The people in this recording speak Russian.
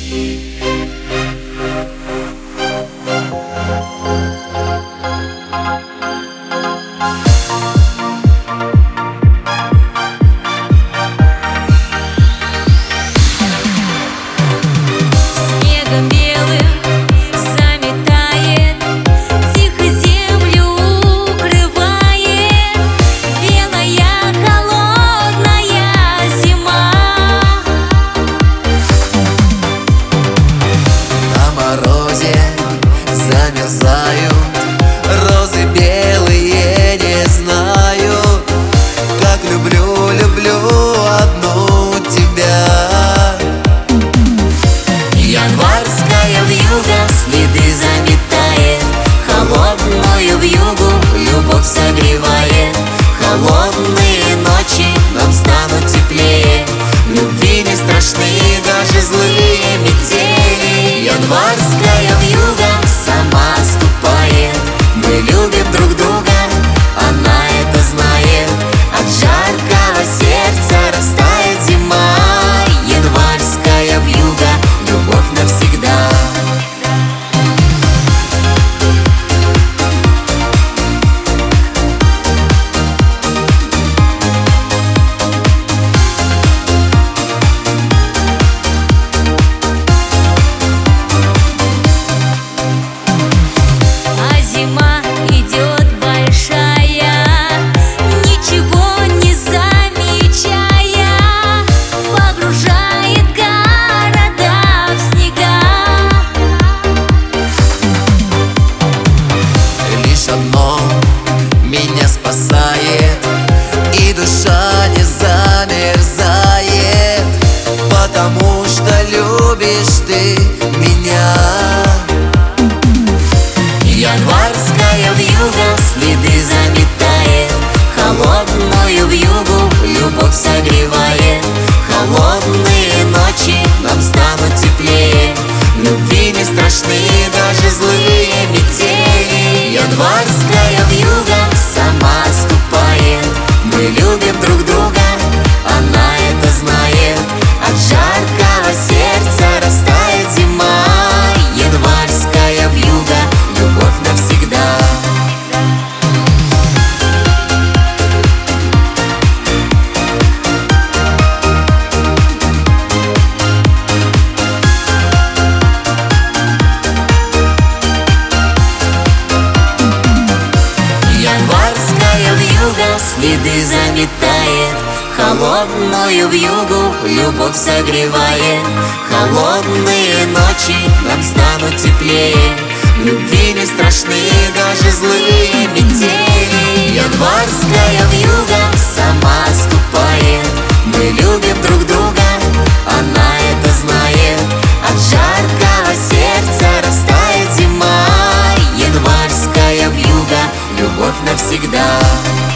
Замерзают розы белые, не знаю, как люблю, люблю одну тебя. Январская вьюга следы заметает, холодную вьюгу любовь согревает. Холодные ночи нам станут теплее, любви не страшны даже злые метели. Январская вьюга сама ступает, мы любим друг друга, она это знает. От жаркого сердца растает зима. Январская вьюга, любовь навсегда. Зима идет большая, ничего не замечая, погружает города в снега. Лишь одно меня спасает, и душа не замерзает, потому что любишь ты меня. Январская вьюга следы заметает, холодную вьюгу любовь согревает. Холодные ночи нам станут теплее, любви не страшны даже злые метели. Январская вьюга сама ступает, мы любим друг друга, она это знает. От жаркого сердца растает зима. Январская вьюга, любовь навсегда. Январская вьюга следы заметает, холодную вьюгу любовь согревает. Холодные ночи нам станут теплее, любви не страшны даже злые метели. Январская вьюга сама ступает, мы любим друг друга, она это знает. От жаркого сердца растает зима. Январская вьюга, любовь навсегда.